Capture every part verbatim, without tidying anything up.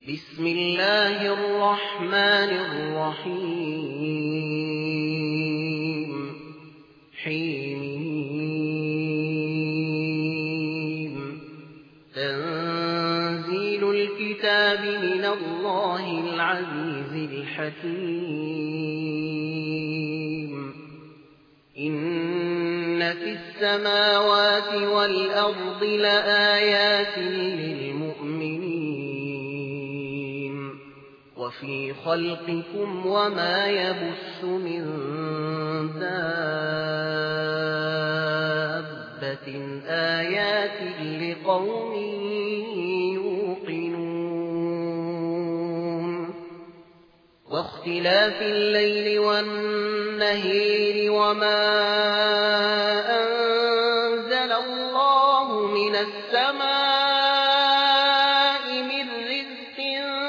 بسم الله الرحمن الرحيم حميم تنزيل الكتاب من الله العزيز الحكيم إن في السماوات والأرض لآيات للمؤمنين وفي خلقكم وما يبث من دابة آيات لقوم يوقنون واختلاف الليل والنهار وما أنزل الله من السماء من رزق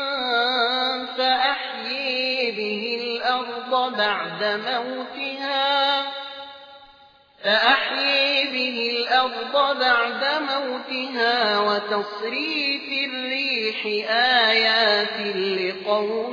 فأحيي به الأرض بعد موتها فأحيي به الأرض بعد موتها وتصريف الريح آيات لقوم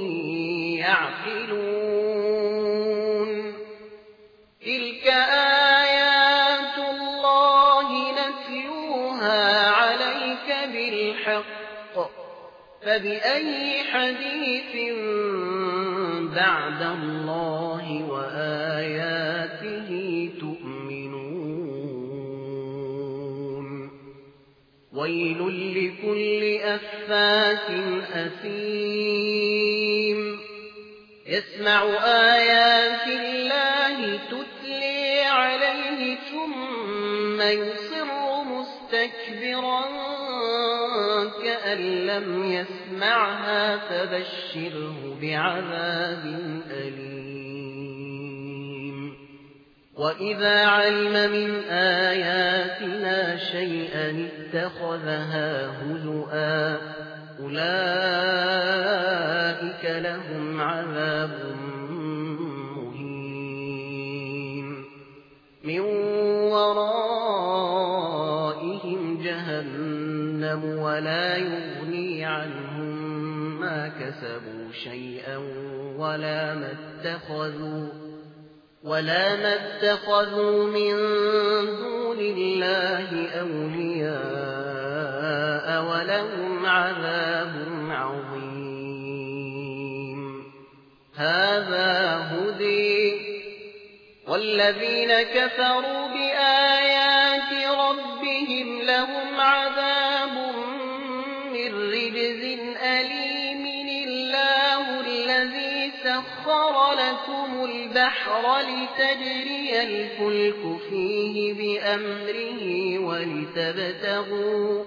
يعقلون تلك آيات الله نتلوها عليك بالحق فبأي حديث بعد الله وآياته تؤمنون ويل لكل أفاك أثيم يسمع آيات الله تتلي عليه ثم يصر مستكبرا كأن لم يسمعها فبشره بعذاب أليم وإذا علم من آياتنا شيئا اتخذها هزؤا أولئك لهم عذاب مهين من ورائهم جهنم ولا يغني عنهم ما كسبوا شيئا ولا ما اتخذوا ولا ما اتخذوا من دون الله أولياء ولهم عذاب عظيم هذا هدي والذين كفروا بآيات ربهم لهم عذاب من رجز أليم الله الذي سخر لكم البحر لتجري الفلك فيه بأمره ولتبتغوا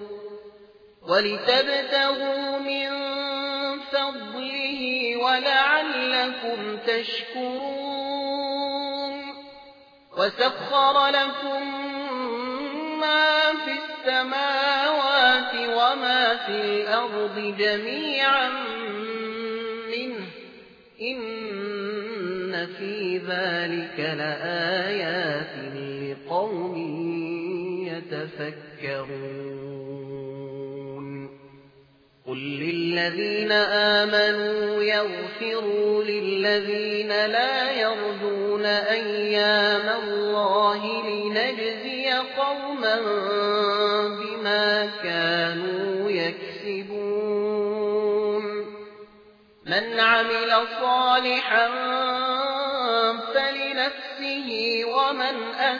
ولتبتغوا من فضله ولعلكم تشكرون وسخر لكم ما في السماوات وما في الأرض جميعا منه إن في ذلك لآيات لقوم يتفكرون قل للذين آمنوا يغفروا للذين لا يرجون أيام الله لنجزي قوما بما كانوا يكسبون من عمل صالحا فلنفسه ومن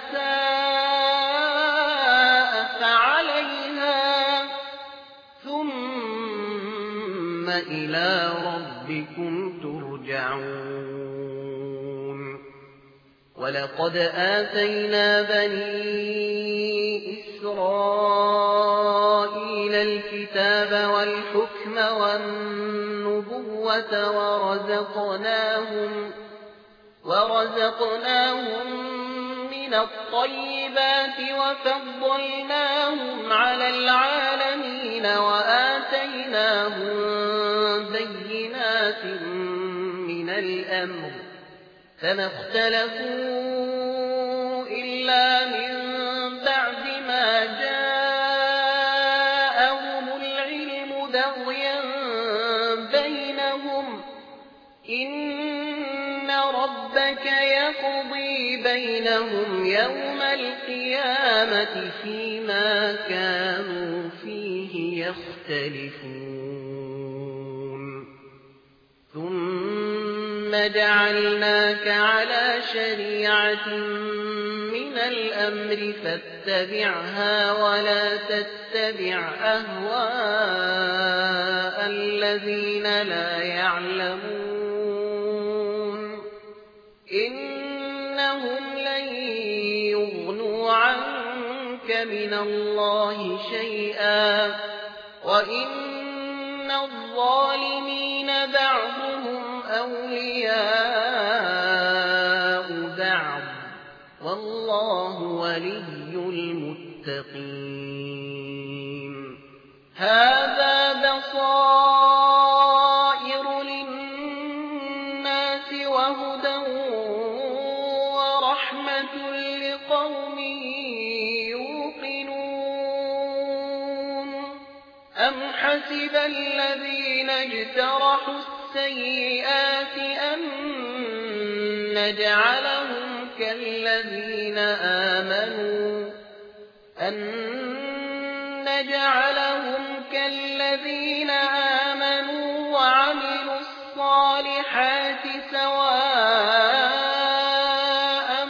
أساء فعليها ثم إلى ربكم ترجعون ولقد آتينا بني إسرائيل الكتاب والحكم والنبوة ورزقناهم ورزقناهم من الطيبات وفضلناهم على العالمين وآتيناهم بينات من الأمر فما اختلفوا إلا من بعد ما جاءهم العلم بغيا إن ربك يقضي بينهم يوم القيامة فيما كانوا فيه يختلفون ثم جعلناك على شريعة من الأمر فاتبعها ولا تتبع أهواء الذين لا يعلمون إنهم لن يغنوا عنك من الله شيئا وإن الظالمين بعضهم أولياء بعض والله ولي المتقين هذا بصائر للناس وهدى ورحمة لقوم يوقنون أم حسب الذين اجترحوا السيئات أن نجعلهم كالذين آمنوا أن نجعلهم كالذين آمنوا وعملوا الصالحات سواء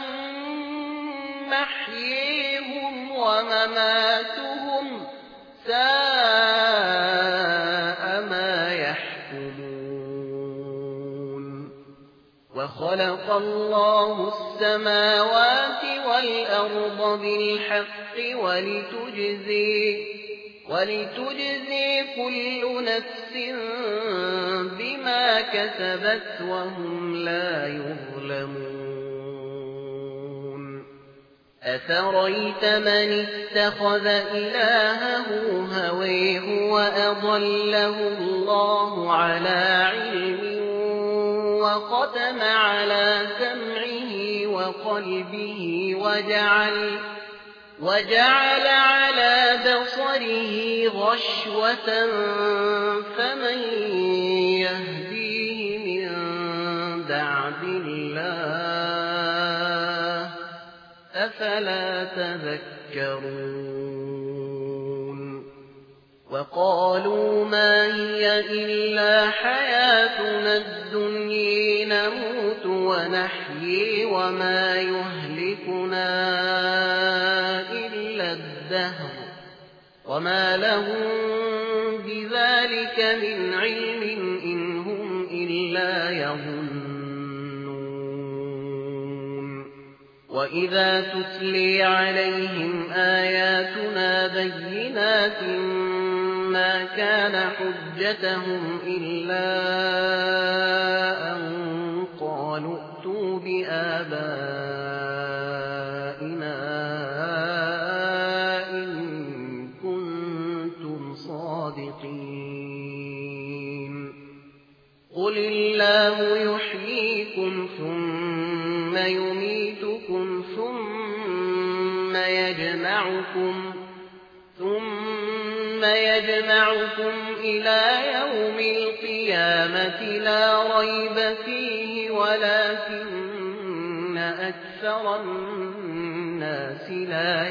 محييهم ومماتهم ساء ما يحكمون وخلق الله السماوات والأرض بالحق ولتجزي ولتجزي كل نفس بما كسبت وهم لا يظلمون أفريت من اتخذ إلهه هويه وأضله الله على علم وختم على سمعه وقلبه وجعل وجعل على بصره غشوة فمن يهديه من بعد الله أفلا تذكرون وقالوا ما هي إلا حياتنا الدنيا نموت ونحيي وما يهلكنا إلا الدهر وما لهم بذلك من علم إن هم إلا يظنون وإذا تتلي عليهم آياتنا بينات ما كان حجتهم إلا أن قالوا ائتوا بآبائنا إن كنتم صادقين قل الله يحييكم ثم يميتكم ثم يجمعكم ثم يجمعكم إلى يوم القيامة لا ريب فيه ولكن أكثر الناس لا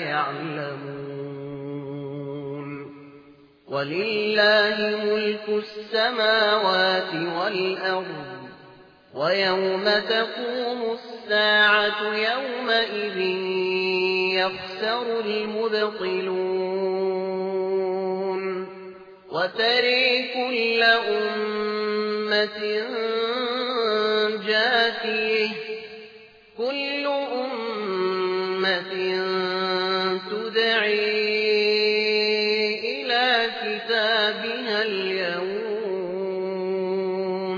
يعلمون ولله ملك السماوات والأرض ويوم تقوم الساعة يومئذ يخسر المبطلون وترى كل أمة جاثية كل أمة تدعي إلى كتابها اليوم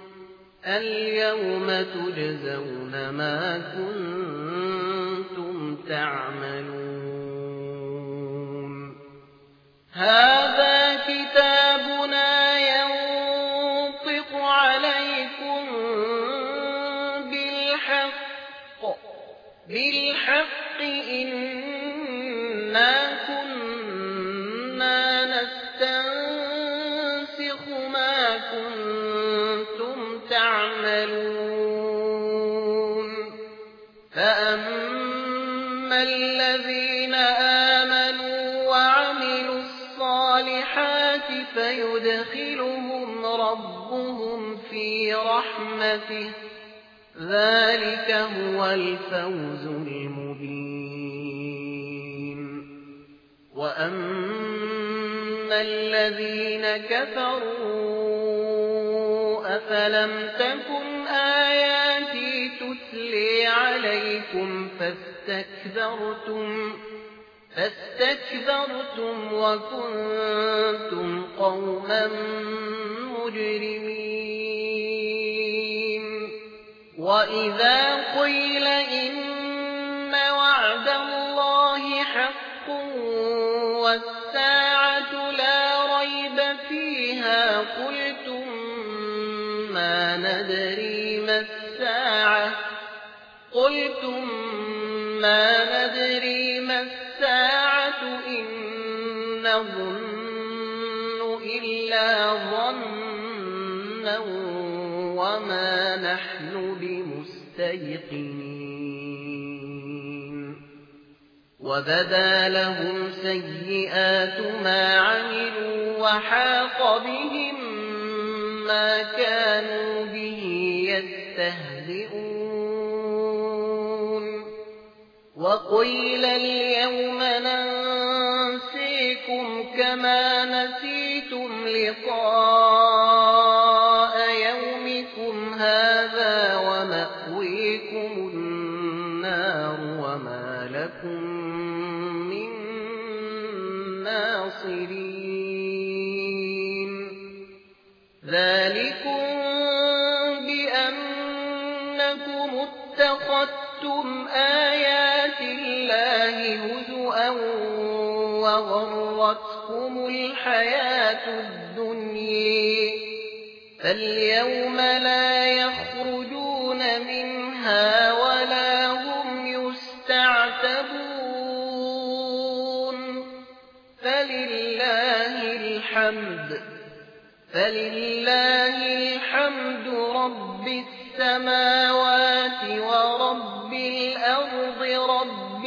اليوم تجزون ما كنتم تعملون هذا كتابنا ينطق عليكم بالحق بالحق إنا كنا نستنسخ ما كنتم تعملون يعملون فأما الذين آمنوا وعملوا الصالحات فيدخلهم ربهم في رحمته ذلك هو الفوز المبين وأما الذين كفروا أفلم تكن آياتي تتلي عليكم فاستكبرتم فاستكبرتم وكنتم قوما مجرمين وإذا قيل إن وعد الله حق والساعة لا ريب فيها قلتم ما ندري ما الساعة قلتم ما ندري ما الساعة إن نظن إلا ظنا وما نحن بمستيقنين وبدا لهم سيئات ما عملوا وحاق بهم ما كانوا به يستهزئون وقيل اليوم ننسيكم كما نسيتم لقاء يومكم هذا ومأويكم النار وما لكم من ناصرين ذلكم بأنكم اتخذتم آيات الله هزؤا وغرتكم الحياة الدنيا فاليوم لا يخرجون منها ولا هم يستعتبون فلله الحمد فلله الحمد رب السماوات ورب الأرض رب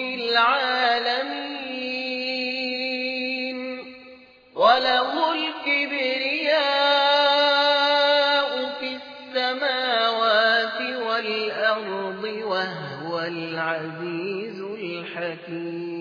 العالمين وله الكبرياء في السماوات والأرض وهو العزيز الحكيم